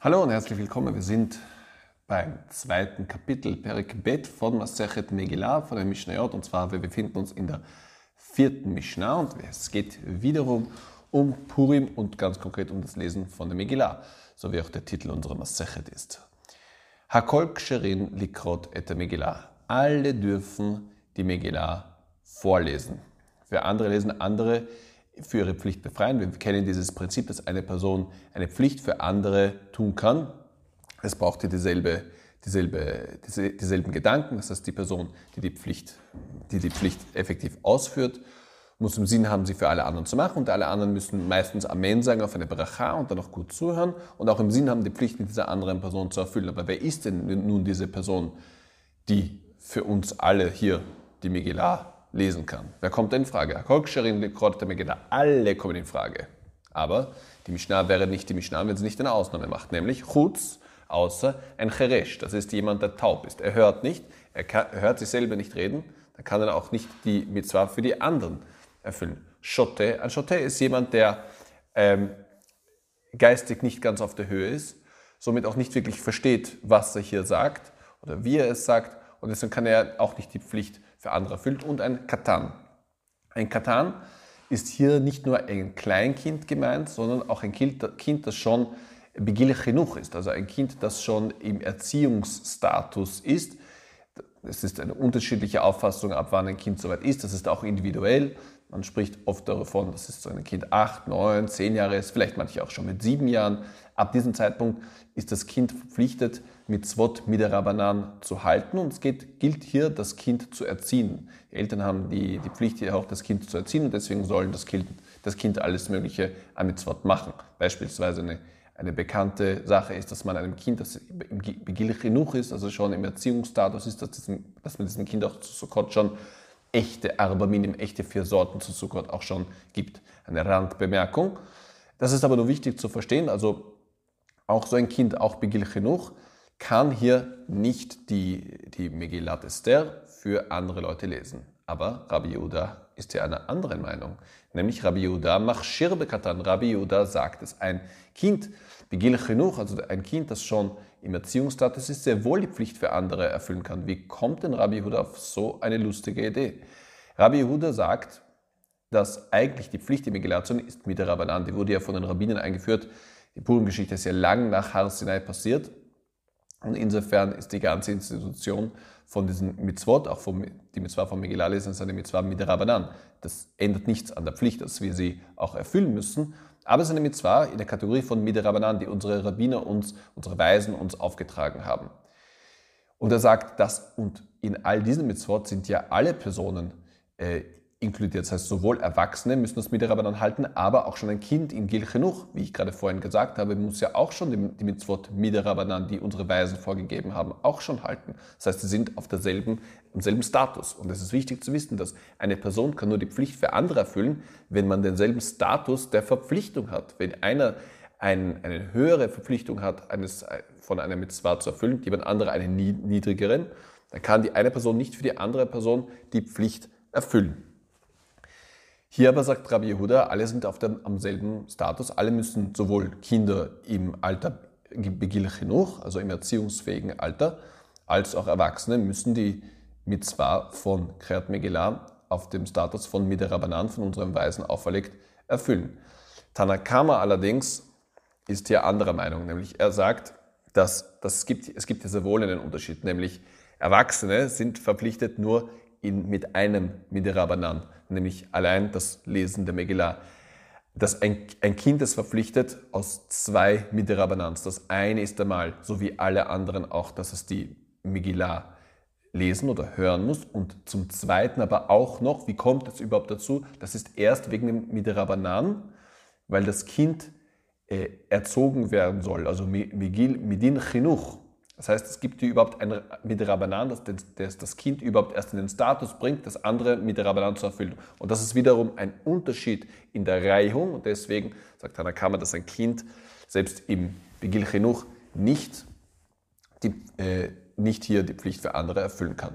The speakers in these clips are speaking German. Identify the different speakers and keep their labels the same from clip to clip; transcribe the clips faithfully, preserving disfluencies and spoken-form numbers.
Speaker 1: Hallo und herzlich willkommen. Wir sind beim zweiten Kapitel Perek Bet von Masechet Megillah von der Mishnayot, und zwar wir befinden uns in der vierten Mishnah und es geht wiederum um Purim und ganz konkret um das Lesen von der Megillah, so wie auch der Titel unserer Masechet ist. Hakol ksherin likrot et Megillah. Alle dürfen die Megillah vorlesen. Für andere lesen, andere für ihre Pflicht befreien. Wir kennen dieses Prinzip, dass eine Person eine Pflicht für andere tun kann. Es braucht hier dieselbe, dieselbe, diese, dieselben Gedanken. Das heißt, die Person, die die Pflicht, die die Pflicht effektiv ausführt, muss im Sinn haben, sie für alle anderen zu machen. Und alle anderen müssen meistens Amen sagen auf eine Bracha und dann auch gut zuhören und auch im Sinn haben, die Pflicht mit dieser anderen Person zu erfüllen. Aber wer ist denn nun diese Person, die für uns alle hier die Megillah lesen kann? Wer kommt denn in Frage? Alle kommen in Frage. Aber die Mishnah wäre nicht die Mishnah, wenn sie nicht eine Ausnahme macht, nämlich Chutz, außer ein Cheresh. Das ist jemand, der taub ist. Er hört nicht, er, kann, er hört sich selber nicht reden, dann kann er auch nicht die Mitzvah für die anderen erfüllen. Schotte, ein Schotte ist jemand, der ähm, geistig nicht ganz auf der Höhe ist, somit auch nicht wirklich versteht, was er hier sagt oder wie er es sagt, und deswegen kann er auch nicht die Pflicht für andere erfüllen. Und ein Katan. Ein Katan ist hier nicht nur ein Kleinkind gemeint, sondern auch ein Kind, das schon begil chinuch ist, also ein Kind, das schon im Erziehungsstatus ist. Es ist eine unterschiedliche Auffassung, ab wann ein Kind soweit ist. Das ist auch individuell. Man spricht oft davon, dass es so ein Kind acht, neun, zehn Jahre ist, vielleicht manche auch schon mit sieben Jahren. Ab diesem Zeitpunkt ist das Kind verpflichtet, Mitzvot Midarabanan zu halten, und es geht, gilt hier, das Kind zu erziehen. Die Eltern haben die, die Pflicht, hier auch das Kind zu erziehen, und deswegen sollen das Kind, das Kind alles Mögliche an Mitzvot machen. Beispielsweise eine, eine bekannte Sache ist, dass man einem Kind, das im Begil Chinuch ist, also schon im Erziehungsstatus ist, dass, diesem, dass man diesem Kind auch zu Sukkot schon echte Arba Minim, echte vier Sorten zu Sukkot auch schon gibt. Eine Randbemerkung. Das ist aber nur wichtig zu verstehen, also auch so ein Kind, auch Begil Chinuch, kann hier nicht die, die Megillat Esther für andere Leute lesen. Aber Rabbi Yehuda ist hier einer anderen Meinung. Nämlich Rabbi Yehuda machshir bekatan. Rabbi Yehuda sagt, dass ein Kind, Begil Chinuch, also ein Kind, das schon im Erziehungsstatus ist, sehr wohl die Pflicht für andere erfüllen kann. Wie kommt denn Rabbi Yehuda auf so eine lustige Idee? Rabbi Yehuda sagt, dass eigentlich die Pflicht, die Megillat zu lesen, ist mit der Rabbanan. Die wurde ja von den Rabbinen eingeführt. Die Purim-Geschichte ist ja lang nach Har Sinai passiert. Und insofern ist die ganze Institution von diesen Mitzvot, auch vom, die Mitzvah von Megillah lesen, ist eine Mitzvah mit der Rabbanan. Das ändert nichts an der Pflicht, dass wir sie auch erfüllen müssen. Aber es ist eine Mitzvah in der Kategorie von mit der Rabbanan, die unsere Rabbiner uns, unsere Weisen uns aufgetragen haben. Und er sagt, dass und in all diesen Mitzvot sind ja alle Personen äh, inkludiert. Das heißt, sowohl Erwachsene müssen das mit der Rabbanan halten, aber auch schon ein Kind in Gil Chinuch, wie ich gerade vorhin gesagt habe, muss ja auch schon die, die Mitzvot mit der Rabbanan, die unsere Weisen vorgegeben haben, auch schon halten. Das heißt, sie sind auf derselben, im selben Status. Und es ist wichtig zu wissen, dass eine Person kann nur die Pflicht für andere erfüllen, wenn man denselben Status der Verpflichtung hat. Wenn einer ein, eine höhere Verpflichtung hat, eines, von einer Mitzvah zu erfüllen, jemand andere einen niedrigeren, dann kann die eine Person nicht für die andere Person die Pflicht erfüllen. Hier aber sagt Rabbi Yehuda, alle sind auf dem, am selben Status, alle müssen sowohl Kinder im Alter Begil Chinuch, also im erziehungsfähigen Alter, als auch Erwachsene müssen die Mitzvah von Kriyat Megillah auf dem Status von Midei Rabbanan, von unserem Weisen auferlegt, erfüllen. Tanakama allerdings ist hier anderer Meinung, nämlich er sagt, dass, dass es, gibt, es gibt hier sehr wohl einen Unterschied, nämlich Erwachsene sind verpflichtet nur in, mit einem Midei Rabbanan, nämlich allein das Lesen der Megillah. Das ein, ein Kind ist verpflichtet aus zwei Midei Rabbanans. Das eine ist einmal, so wie alle anderen auch, dass es die Megillah lesen oder hören muss. Und zum Zweiten aber auch noch, wie kommt es überhaupt dazu? Das ist erst wegen dem Midei Rabbanan, weil das Kind äh, erzogen werden soll, also Megil Midin Chinuch. Das heißt, es gibt hier überhaupt ein Midei Rabbanan, das, das das Kind überhaupt erst in den Status bringt, das andere Midei Rabbanan zu erfüllen. Und das ist wiederum ein Unterschied in der Reihung. Und deswegen sagt Tanakama, dass ein Kind selbst im Begil Chinuch nicht, die, äh, nicht hier die Pflicht für andere erfüllen kann.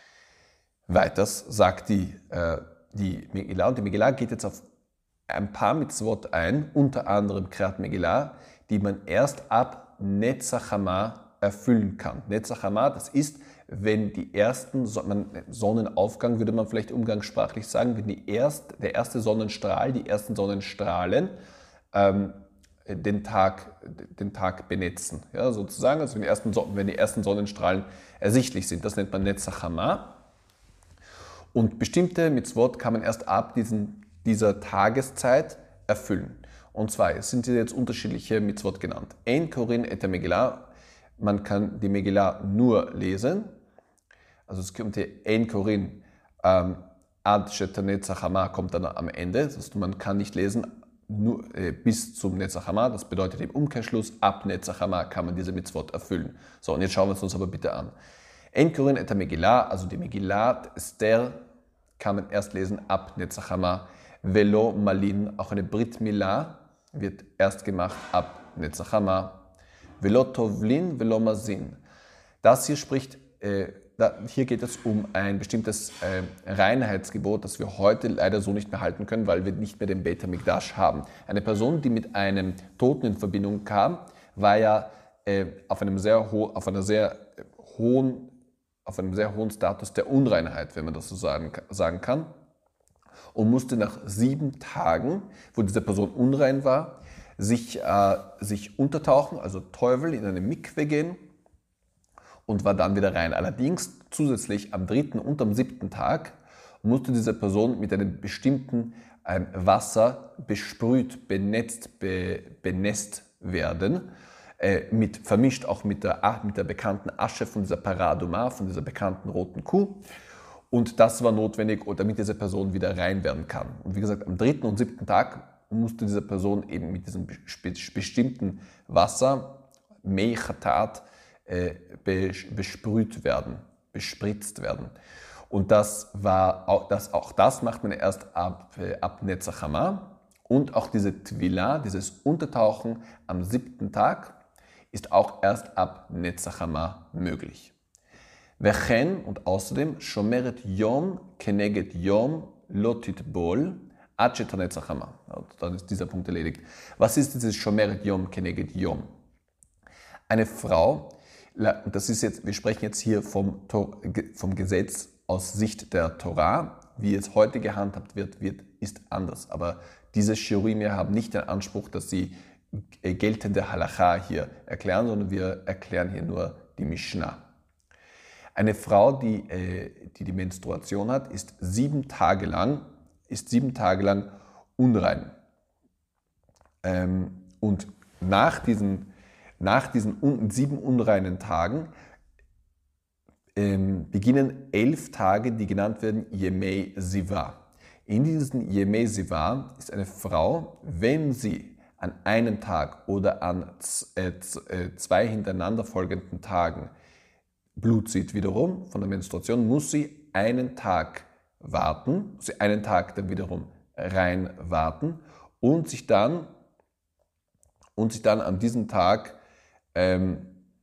Speaker 1: Weiters sagt die, äh, die Megillah, und die Megillah geht jetzt auf ein paar Mitzvot ein, unter anderem Kriyat Megillah, die man erst ab Netzach Hama erfüllen kann. Netzach Hama, das ist, wenn die ersten, Sonnenaufgang würde man vielleicht umgangssprachlich sagen, wenn die erst, der erste Sonnenstrahl, die ersten Sonnenstrahlen ähm, den, Tag, den Tag benetzen. Ja, sozusagen, also wenn die, ersten, wenn die ersten Sonnenstrahlen ersichtlich sind. Das nennt man Netzach Hama. Und bestimmte Mitzvot kann man erst ab diesen, dieser Tageszeit erfüllen. Und zwar, es sind jetzt unterschiedliche Mitzvot genannt. Ein Korin et der Megillah, man kann die Megillah nur lesen. Also es kommt hier Ein Korin, ähm, Ad Shet Netzach Hama kommt dann am Ende. Das heißt, man kann nicht lesen nur, äh, bis zum Netzach Hama. Das bedeutet im Umkehrschluss, ab Netzach Hama kann man diese Mitzvot erfüllen. So, und jetzt schauen wir es uns aber bitte an. Ein Korin et der Megillah, also die Megillah Esther, kann man erst lesen ab Netzach Hama. Velo Malin, auch eine Brit Milah, wird erst gemacht ab Netzach Hama. Velo Tovlin, Velo Mazin. Das hier spricht, äh, da, hier geht es um ein bestimmtes äh, Reinheitsgebot, das wir heute leider so nicht mehr halten können, weil wir nicht mehr den Beit HaMikdash haben. Eine Person, die mit einem Toten in Verbindung kam, war ja äh, auf einem sehr, ho auf einer sehr äh, hohen, auf einem sehr hohen Status der Unreinheit, wenn man das so sagen, sagen kann, und musste nach sieben Tagen, wo diese Person unrein war, sich, äh, sich untertauchen, also Teufel in eine Mikwe gehen und war dann wieder rein. Allerdings zusätzlich am dritten und am siebten Tag musste diese Person mit einem bestimmten äh, Wasser besprüht, benetzt, be, benässt werden, äh, mit, vermischt auch mit der, mit der bekannten Asche von dieser Paraduma, von dieser bekannten roten Kuh. Und das war notwendig, damit diese Person wieder rein werden kann. Und wie gesagt, am dritten und siebten Tag musste diese Person eben mit diesem bestimmten Wasser, Mei Chatat, äh, besprüht werden, bespritzt werden. Und das war auch das, auch das macht man erst ab, äh, ab Netzach Hama. Und auch diese Tvila, dieses Untertauchen am siebten Tag, ist auch erst ab Netzach Hama möglich. Vechen und außerdem Shomeret Yom Keneget Yom Lotit Bol Ad Shet Netzach Hama. Dann ist dieser Punkt erledigt. Was ist dieses Shomeret Yom Keneget Yom? Eine Frau, das ist jetzt, wir sprechen jetzt hier vom, vom Gesetz aus Sicht der Torah, wie es heute gehandhabt wird, wird ist anders. Aber diese Shiurim haben nicht den Anspruch, dass sie geltende Halacha hier erklären, sondern wir erklären hier nur die Mishnah. Eine Frau, die, äh, die die Menstruation hat, ist sieben Tage lang, ist sieben Tage lang unrein. Ähm, und nach diesen, nach diesen un, sieben unreinen Tagen ähm, beginnen elf Tage, die genannt werden Yemei Siva. In diesen Yemei Siva ist eine Frau, wenn sie an einem Tag oder an äh, zwei hintereinander folgenden Tagen Blut sieht wiederum von der Menstruation, muss sie einen Tag warten, muss sie einen Tag dann wiederum rein warten und sich dann, und sich dann an diesem Tag ähm,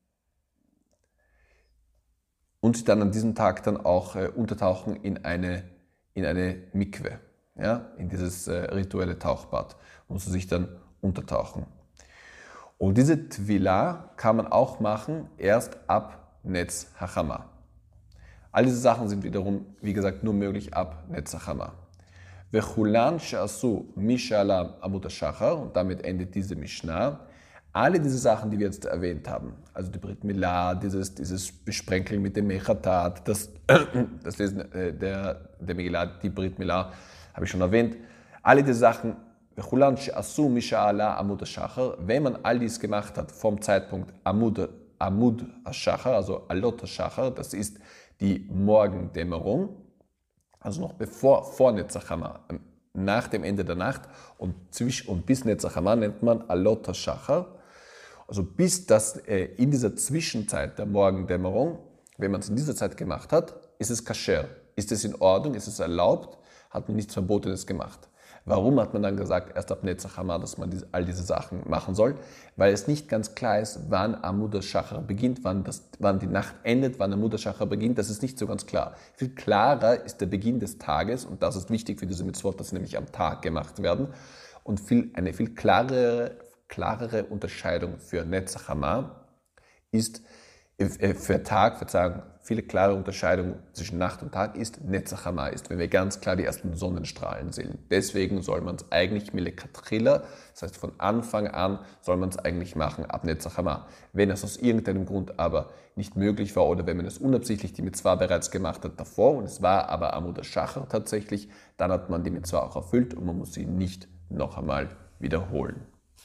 Speaker 1: und sich dann an diesem Tag dann auch äh, untertauchen in eine, in eine Mikwe, ja, in dieses äh, rituelle Tauchbad, muss sie sich dann untertauchen. Und diese Tvila kann man auch machen erst ab Netzach Hama. All diese Sachen sind wiederum, wie gesagt, nur möglich ab Netzach Hama. Vechulan she'asu mishalam amut hashachar, und damit endet diese Mishnah. Alle diese Sachen, die wir jetzt erwähnt haben, also die Brit Milah, dieses, dieses Besprenkeln mit dem Mechatat, das, das Lesen äh, der, der Megillah, die Brit Milah, habe ich schon erwähnt. Alle diese Sachen, Vechulan she'asu mishalam amut hashachar, wenn man all dies gemacht hat vom Zeitpunkt Amud Amud Hashachar, also Alot Hashachar, das ist die Morgendämmerung, also noch bevor, vor Netzach Hama, nach dem Ende der Nacht und, zwisch, und bis Netzach Hama nennt man Alot Hashachar. Also bis das äh, in dieser Zwischenzeit der Morgendämmerung, wenn man es in dieser Zeit gemacht hat, ist es kasher, ist es in Ordnung, ist es erlaubt, hat man nichts Verbotenes gemacht. Warum hat man dann gesagt, erst ab Netzach Hama, dass man diese, all diese Sachen machen soll? Weil es nicht ganz klar ist, wann Amud Hashachar beginnt, wann, das, wann die Nacht endet, wann Amud Hashachar beginnt. Das ist nicht so ganz klar. Viel klarer ist der Beginn des Tages, und das ist wichtig für diese Mitzvot, dass sie nämlich am Tag gemacht werden. Und viel, eine viel klarere klarere Unterscheidung für Netzach Hamah ist, äh, für Tag, Verzeihung, viele klare Unterscheidung zwischen Nacht und Tag ist Netzach Hamah, ist, wenn wir ganz klar die ersten Sonnenstrahlen sehen. Deswegen soll man es eigentlich Milekatrila, das heißt von Anfang an soll man es eigentlich machen ab Netzach Hamah. Wenn es aus irgendeinem Grund aber nicht möglich war oder wenn man es unabsichtlich die Mitzvah bereits gemacht hat davor und es war aber Amud Shachar tatsächlich, dann hat man die Mitzvah auch erfüllt und man muss sie nicht noch einmal wiederholen.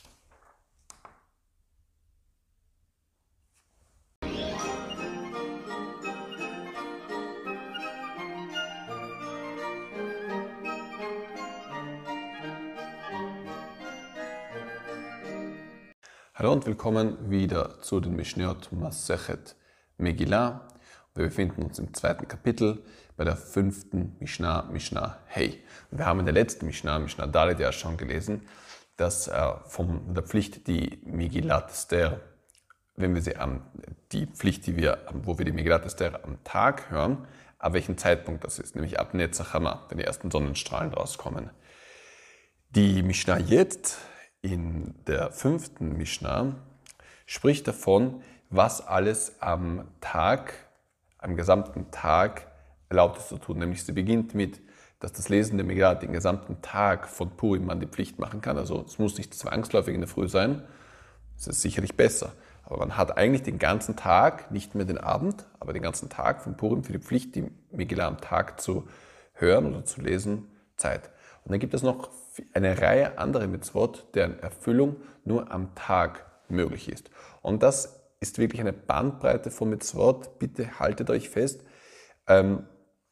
Speaker 1: Hallo und willkommen wieder zu den Mishnayot Masechet Megillah. Wir befinden uns im zweiten Kapitel bei der fünften Mishnah, Mishnah Hey. Wir haben in der letzten Mishnah, Mishnah Dalet, ja schon gelesen, dass äh, von der Pflicht die Megillat Esther, wenn wir sie am, die Pflicht, die wir, wo wir die Megillat Esther am Tag hören, ab welchem Zeitpunkt das ist, nämlich ab Netzach Hamah, wenn die ersten Sonnenstrahlen rauskommen. Die Mishnah jetzt in der fünften Mishnah spricht davon, was alles am Tag, am gesamten Tag erlaubt ist zu tun. Nämlich sie beginnt mit, dass das Lesen der Megillat den gesamten Tag von Purim man die Pflicht machen kann. Also es muss nicht zwangsläufig in der Früh sein, es ist sicherlich besser. Aber man hat eigentlich den ganzen Tag, nicht mehr den Abend, aber den ganzen Tag von Purim für die Pflicht, die Megillah am Tag zu hören oder zu lesen, Zeit. Und dann gibt es noch eine Reihe anderer Mitzvot, deren Erfüllung nur am Tag möglich ist. Und das ist wirklich eine Bandbreite von Mitzvot. Bitte haltet euch fest. Ähm,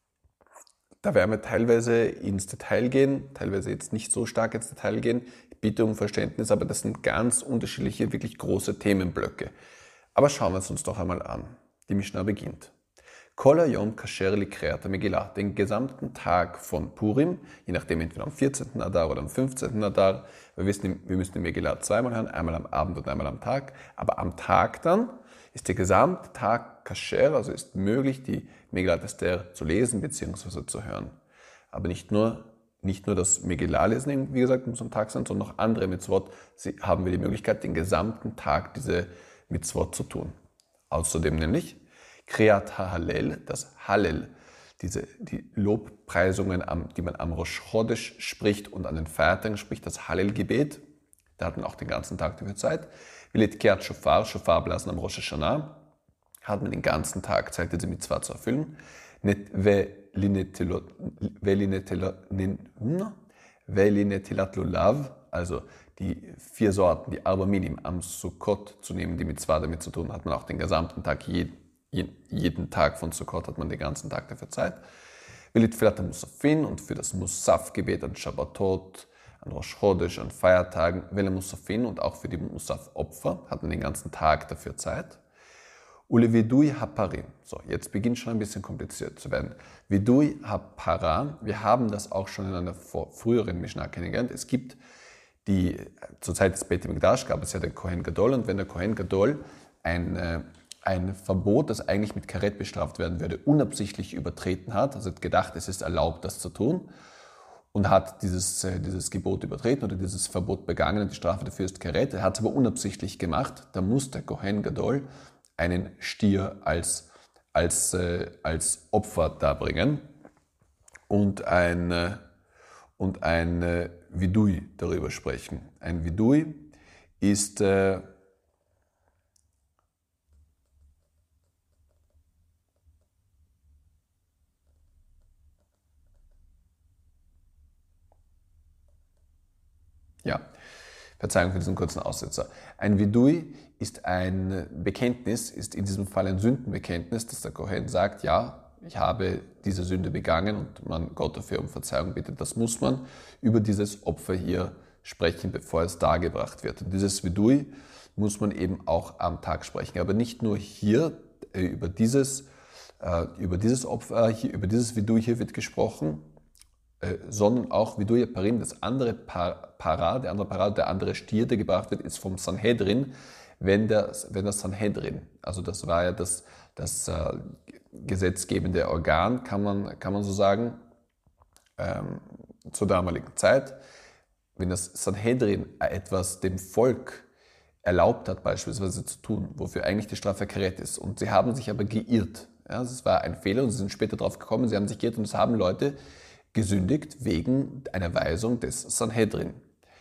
Speaker 1: da werden wir teilweise ins Detail gehen, teilweise jetzt nicht so stark ins Detail gehen. Ich bitte um Verständnis, aber das sind ganz unterschiedliche, wirklich große Themenblöcke. Aber schauen wir es uns doch einmal an. Die Mishnah beginnt. Kol hayom kasher likreat Megillah, den gesamten Tag von Purim, je nachdem entweder am vierzehnten Adar oder am fünfzehnten Adar. Wir wissen, wir müssen die Megillah zweimal hören, einmal am Abend und einmal am Tag. Aber am Tag dann ist der gesamte Tag kasher, also ist möglich, die Megillat Esther zu lesen bzw. zu hören. Aber nicht nur, nicht nur das Megillah-Lesen, wie gesagt, muss am Tag sein, sondern auch andere Mitzvot. Sie haben wir die Möglichkeit, den gesamten Tag diese Mitzvot zu tun. Außerdem nämlich Kriyat HaHallel, das Hallel, diese, die Lobpreisungen, die man am Rosh Chodesh spricht und an den Feiertagen spricht, das Hallel-Gebet, da hat man auch den ganzen Tag dafür Zeit. Vilet Kiat Shofar, Shofar blasen am Rosh Hashanah, hat man den ganzen Tag Zeit, diese Mitzvah zu erfüllen. Velinetilat Lulav, also die vier Sorten, die Arba Minim am Sukkot zu nehmen, die Mitzvah damit zu tun, hat man auch den gesamten Tag, jeden, jeden Tag von Sukkot hat man den ganzen Tag dafür Zeit. Velit Filat Musafin und für das Musaf-Gebet an Shabbatot, an Rosh Chodesh, an Feiertagen, Vele Musafin und auch für die Musaf-Opfer hat man den ganzen Tag dafür Zeit. Ule Vidui Haparim. So, jetzt beginnt schon ein bisschen kompliziert zu werden. Vidui Hapara, wir haben das auch schon in einer früheren Mishnah kennengelernt. Es gibt die, zur Zeit des Beit Mikdash gab es ja den Kohen Gadol, und wenn der Kohen Gadol ein, ein Verbot, das eigentlich mit Karet bestraft werden würde, unabsichtlich übertreten hat, also hat gedacht, es ist erlaubt, das zu tun, und hat dieses, dieses Gebot übertreten oder dieses Verbot begangen und die Strafe dafür ist Karet, er hat es aber unabsichtlich gemacht, da muss der Kohen Gadol einen Stier als, als, äh, als Opfer darbringen und ein, äh, und ein äh, Vidui darüber sprechen. Ein Vidui ist äh, ja, Verzeihung für diesen kurzen Aussetzer. Ein Vidui ist ein Bekenntnis, ist in diesem Fall ein Sündenbekenntnis, dass der Kohen sagt, ja, ich habe diese Sünde begangen und man Gott dafür um Verzeihung bittet. Das muss man über dieses Opfer hier sprechen, bevor es dargebracht wird. Und dieses Vidui muss man eben auch am Tag sprechen. Aber nicht nur hier äh, über dieses, äh, über dieses Opfer, hier, über dieses Vidui hier wird gesprochen, Äh, sondern auch Vidui Parim, das andere Para, der andere Para, der andere Stier, der gebracht wird, ist vom Sanhedrin, wenn, der, wenn das Sanhedrin, also das war ja das, das äh, gesetzgebende Organ, kann man, kann man so sagen, ähm, zur damaligen Zeit, wenn das Sanhedrin etwas dem Volk erlaubt hat, beispielsweise zu tun, wofür eigentlich die Strafe erklärt ist, und sie haben sich aber geirrt. Ja, es war ein Fehler und sie sind später drauf gekommen, sie haben sich geirrt und es haben Leute gesündigt wegen einer Weisung des Sanhedrin.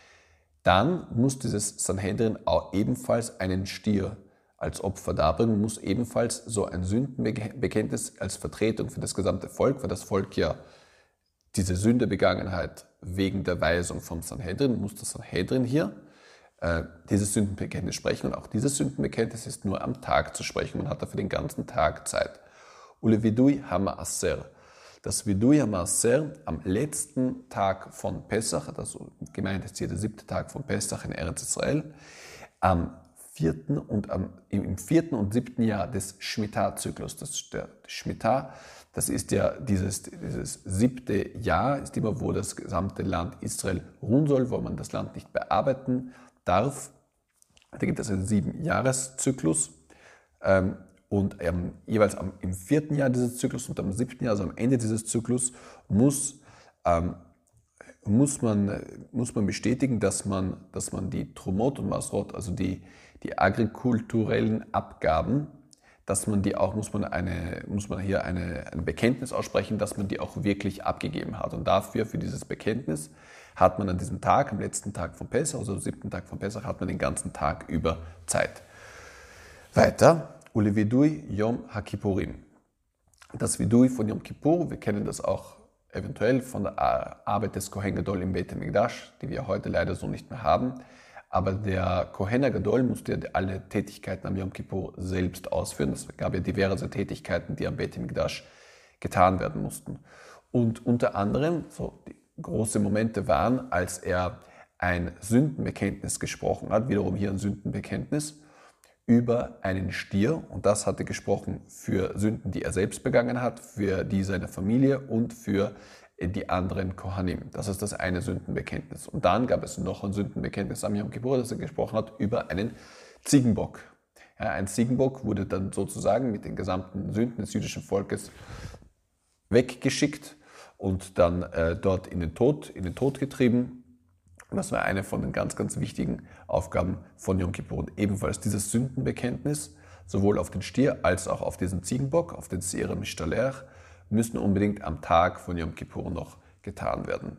Speaker 1: Dann muss dieses Sanhedrin auch ebenfalls einen Stier als Opfer darbringen, muss ebenfalls so ein Sündenbekenntnis als Vertretung für das gesamte Volk, weil das Volk ja diese Sünde begangen hat wegen der Weisung vom Sanhedrin, muss das Sanhedrin hier äh, dieses Sündenbekenntnis sprechen. Und auch dieses Sündenbekenntnis ist nur am Tag zu sprechen. Man hat dafür den ganzen Tag Zeit. Ule vidui hamaaser. Das Vidui hamaaser am letzten Tag von Pessach, also gemeint ist hier der siebte Tag von Pessach in Eretz Israel, am vierten und am, im vierten und siebten Jahr des Shemitah-Zyklus. Das, der Shemitah, das ist ja dieses, dieses siebte Jahr, ist immer, wo das gesamte Land Israel ruhen soll, wo man das Land nicht bearbeiten darf. Da gibt es einen sieben Jahreszyklus. Ähm, und ähm, jeweils am, im vierten Jahr dieses Zyklus und am siebten Jahr, also am Ende dieses Zyklus, muss, ähm, muss, man, muss man bestätigen, dass man, dass man die Trumot und Masrot, also die, die agrikulturellen Abgaben, dass man die auch, muss man, eine, muss man hier eine, ein Bekenntnis aussprechen, dass man die auch wirklich abgegeben hat. Und dafür, für dieses Bekenntnis, hat man an diesem Tag, am letzten Tag von Pessach, also am siebten Tag von Pessach, hat man den ganzen Tag über Zeit. Weiter, Ule Vidui Yom HaKippurim. Das Vidui von Yom Kippur, wir kennen das auch eventuell von der Arbeit des Kohen Gadol im Beit HaMikdash, die wir heute leider so nicht mehr haben. Aber der Kohen Gadol musste alle Tätigkeiten am Yom Kippur selbst ausführen. Es gab ja diverse Tätigkeiten, die am Beit HaMikdash getan werden mussten. Und unter anderem, so die großen Momente waren, als er ein Sündenbekenntnis gesprochen hat, wiederum hier ein Sündenbekenntnis, über einen Stier. Und das hatte gesprochen für Sünden, die er selbst begangen hat, für die seiner Familie und für die anderen Kohanim. Das ist das eine Sündenbekenntnis. Und dann gab es noch ein Sündenbekenntnis am Yom Kippur, das er gesprochen hat über einen Ziegenbock. Ja, ein Ziegenbock wurde dann sozusagen mit den gesamten Sünden des jüdischen Volkes weggeschickt und dann äh, dort in den Tod, in den Tod getrieben. Und das war eine von den ganz, ganz wichtigen Aufgaben von Yom Kippur. Und ebenfalls dieses Sündenbekenntnis, sowohl auf den Stier als auch auf diesen Ziegenbock, auf den Seir Mishtaler, müssen unbedingt am Tag von Yom Kippur noch getan werden.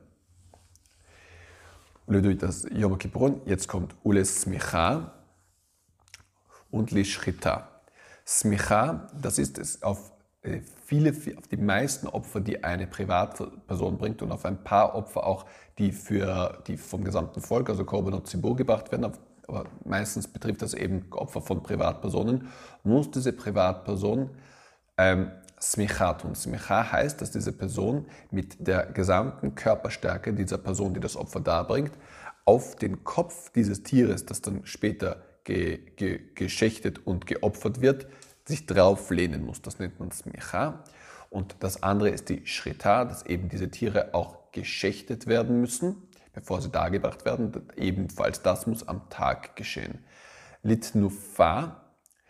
Speaker 1: Ule das Yom Kippur, jetzt kommt Ule Smicha und Lishchita. Smicha, das ist es auf viele, auf die meisten Opfer, die eine Privatperson bringt und auf ein paar Opfer auch, die, für, die vom gesamten Volk, also Korbanot Zibur, gebracht werden, aber meistens betrifft das eben Opfer von Privatpersonen, muss diese Privatperson ähm, Smicha tun. Smicha heißt, dass diese Person mit der gesamten Körperstärke dieser Person, die das Opfer darbringt, auf den Kopf dieses Tieres, das dann später ge, ge, geschächtet und geopfert wird, sich drauf lehnen muss. Das nennt man Smicha. Und das andere ist die Shrita, dass eben diese Tiere auch geschächtet werden müssen, bevor sie dargebracht werden. Ebenfalls das muss am Tag geschehen. Litnufa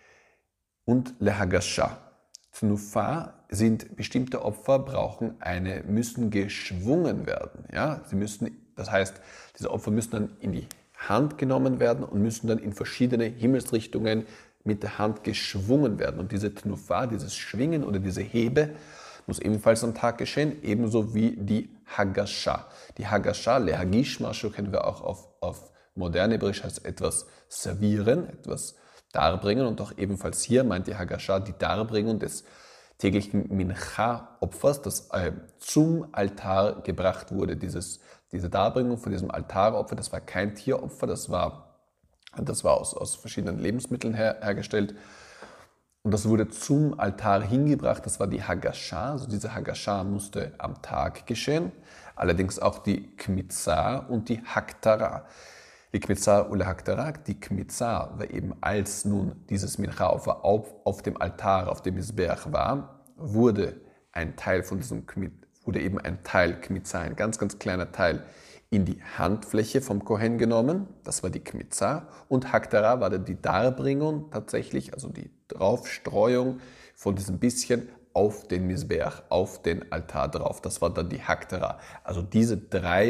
Speaker 1: und Lehagasha. Tnufa sind bestimmte Opfer, brauchen eine, müssen geschwungen werden. Ja? Sie müssen, das heißt, diese Opfer müssen dann in die Hand genommen werden und müssen dann in verschiedene Himmelsrichtungen mit der Hand geschwungen werden. Und diese Tnufa, dieses Schwingen oder diese Hebe, muss ebenfalls am Tag geschehen, ebenso wie die Hagasha. Die Hagasha, Lehagish Mashu, kennen wir auch auf, auf moderne Hebräisch, heißt etwas servieren, etwas darbringen. Und auch ebenfalls hier meint die Hagasha die Darbringung des täglichen Mincha-Opfers, das äh, zum Altar gebracht wurde. Dieses, diese Darbringung von diesem Altaropfer, das war kein Tieropfer, das war Das war aus, aus verschiedenen Lebensmitteln her, hergestellt. Und das wurde zum Altar hingebracht. Das war die Hagasha. Also diese Hagasha musste am Tag geschehen. Allerdings auch die Kmitza und die Haktara. Die Kmitza oder Haktara, die Kmitza war eben, als nun dieses Mincha-Opfer auf, auf dem Altar, auf dem Mizbeach war, wurde ein Teil von diesem Kmitza, wurde eben ein Teil Kmitza, ein ganz, ganz kleiner Teil, in die Handfläche vom Kohen genommen, das war die Kmitza, und Haktara war dann die Darbringung tatsächlich, also die Draufstreuung von diesem bisschen auf den Mizbeach, auf den Altar drauf. Das war dann die Haktara. Also diese drei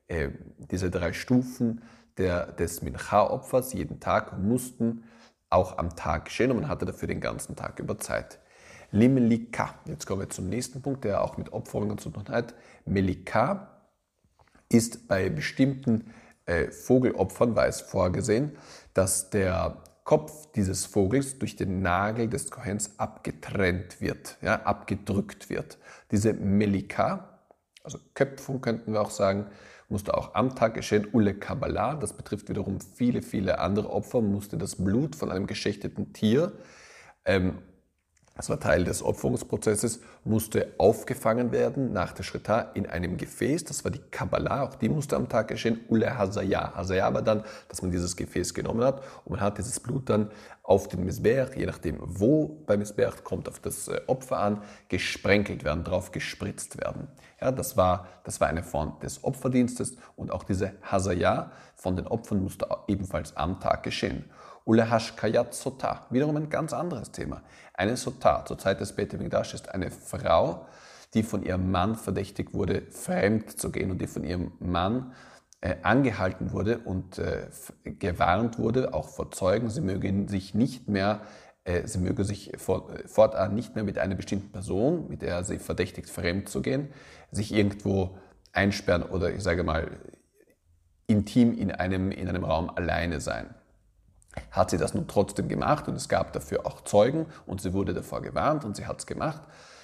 Speaker 1: äh, diese drei Stufen der, des Mincha-Opfers jeden Tag mussten auch am Tag geschehen und man hatte dafür den ganzen Tag über Zeit. Limelika, jetzt kommen wir zum nächsten Punkt, der auch mit Opferungen zu tun hat. Melika ist bei bestimmten äh, Vogelopfern, war es vorgesehen, dass der Kopf dieses Vogels durch den Nagel des Kohens abgetrennt wird, ja, abgedrückt wird. Diese Melika, also Köpfung könnten wir auch sagen, musste auch am Tag geschehen. Ule Kabbalah, das betrifft wiederum viele, viele andere Opfer, musste das Blut von einem geschächteten Tier, ähm, das war Teil des Opferungsprozesses, musste aufgefangen werden nach der Shrita in einem Gefäß. Das war die Kabbalah, auch die musste am Tag geschehen. Ule Hazaya. Hazaya war dann, dass man dieses Gefäß genommen hat und man hat dieses Blut dann auf den Misbeach, je nachdem wo beim Misbeach, kommt auf das Opfer an, gesprenkelt werden, drauf gespritzt werden. Ja, das war, das war eine Form des Opferdienstes und auch diese Hazaya von den Opfern musste ebenfalls am Tag geschehen. Ule Hashkayat Sotah, wiederum ein ganz anderes Thema. Eine Sotah zur Zeit des Beit HaMikdash ist eine Frau, die von ihrem Mann verdächtigt wurde, fremd zu gehen und die von ihrem Mann äh, angehalten wurde und äh, gewarnt wurde, auch vor Zeugen, sie möge sich nicht mehr, äh, sie möge sich fort, fortan nicht mehr mit einer bestimmten Person, mit der sie verdächtigt, fremd zu gehen, sich irgendwo einsperren oder ich sage mal intim in einem, in einem Raum alleine sein. Hat sie das nun trotzdem gemacht und es gab dafür auch Zeugen und sie wurde davor gewarnt und sie hat es gemacht,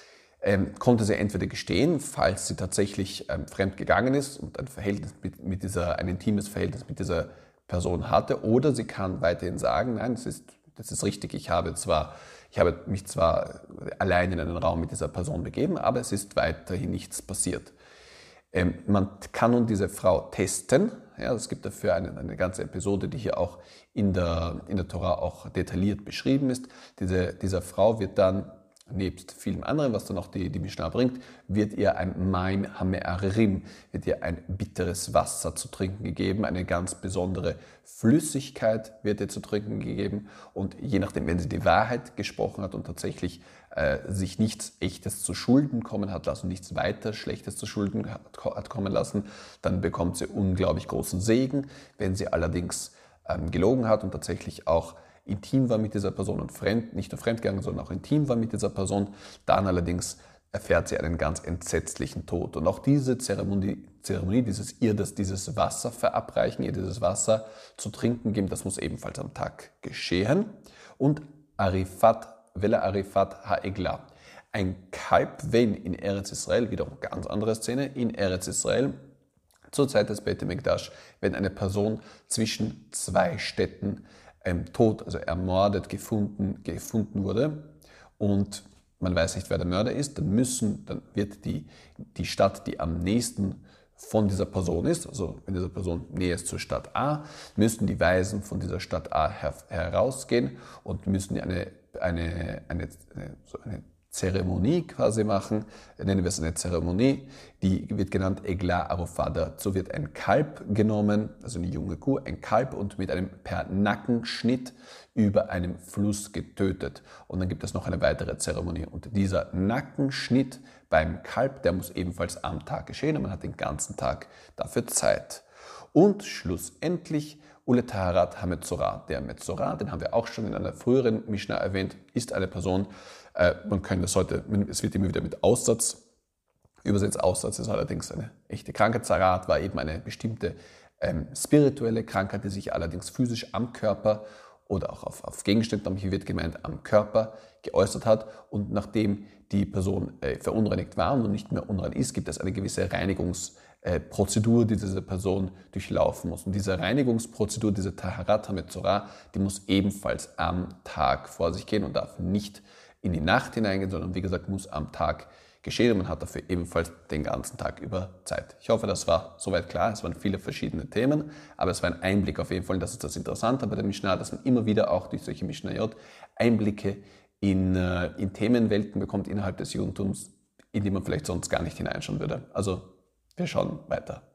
Speaker 1: ähm, konnte sie entweder gestehen, falls sie tatsächlich ähm, fremd gegangen ist und ein Verhältnis mit, mit dieser, ein intimes Verhältnis mit dieser Person hatte, oder sie kann weiterhin sagen, nein, das ist, das ist richtig, ich habe, zwar, ich habe mich zwar allein in einen Raum mit dieser Person begeben, aber es ist weiterhin nichts passiert. Ähm, man kann nun diese Frau testen. Ja, es gibt dafür eine, eine ganze Episode, die hier auch in der, in der Tora auch detailliert beschrieben ist. Diese, dieser Frau wird dann, nebst vielem anderen, was dann auch die, die Mishnah bringt, wird ihr ein Maim Hame'arim, wird ihr ein bitteres Wasser zu trinken gegeben, eine ganz besondere Flüssigkeit wird ihr zu trinken gegeben und je nachdem, wenn sie die Wahrheit gesprochen hat und tatsächlich äh, sich nichts Echtes zu Schulden kommen hat lassen, nichts weiter Schlechtes zu Schulden hat, hat kommen lassen, dann bekommt sie unglaublich großen Segen. Wenn sie allerdings ähm, gelogen hat und tatsächlich auch intim war mit dieser Person und fremd, nicht nur fremdgegangen, sondern auch intim war mit dieser Person, dann allerdings erfährt sie einen ganz entsetzlichen Tod. Und auch diese Zeremonie, Zeremonie dieses ihr das, dieses Wasser verabreichen, ihr dieses Wasser zu trinken geben, das muss ebenfalls am Tag geschehen. Und Arifat, Vela Arifat Ha'egla, ein Kalb, wenn in Eretz Israel, wiederum ganz andere Szene, in Eretz Israel, zur Zeit des Beit HaMikdash, wenn eine Person zwischen zwei Städten ähm, tot, also ermordet gefunden, gefunden wurde und man weiß nicht, wer der Mörder ist, dann müssen, dann wird die, die Stadt, die am nächsten von dieser Person ist, also wenn diese Person näher ist zur Stadt A, müssen die Weisen von dieser Stadt A her, herausgehen und müssen eine, eine, eine, so eine Zeremonie quasi machen, nennen wir es eine Zeremonie, die wird genannt Egla Arufah. Dazu wird ein Kalb genommen, also eine junge Kuh, ein Kalb und mit einem per Nackenschnitt über einem Fluss getötet. Und dann gibt es noch eine weitere Zeremonie. Und dieser Nackenschnitt beim Kalb, der muss ebenfalls am Tag geschehen und man hat den ganzen Tag dafür Zeit. Und schlussendlich Ule Taharat HaMetzorah. Der Metzorah, den haben wir auch schon in einer früheren Mishnah erwähnt, ist eine Person, äh, man kann das heute, es wird immer wieder mit Aussatz übersetzt. Aussatz ist allerdings eine echte Krankheit. Zarat war eben eine bestimmte ähm, spirituelle Krankheit, die sich allerdings physisch am Körper oder auch auf, auf Gegenständen, hier wird gemeint am Körper, geäußert hat. Und nachdem die Person äh, verunreinigt war und nicht mehr unrein ist, gibt es eine gewisse Reinigungsprozedur, die diese Person durchlaufen muss. Und diese Reinigungsprozedur, diese Taharat HaMetzorah, die muss ebenfalls am Tag vor sich gehen und darf nicht in die Nacht hineingehen, sondern wie gesagt, muss am Tag geschehen und man hat dafür ebenfalls den ganzen Tag über Zeit. Ich hoffe, das war soweit klar. Es waren viele verschiedene Themen, aber es war ein Einblick auf jeden Fall. Das ist das Interessante bei der Mishnah, dass man immer wieder auch durch solche Mishnayot Einblicke in, in Themenwelten bekommt innerhalb des Judentums, in die man vielleicht sonst gar nicht hineinschauen würde. Also wir schauen weiter.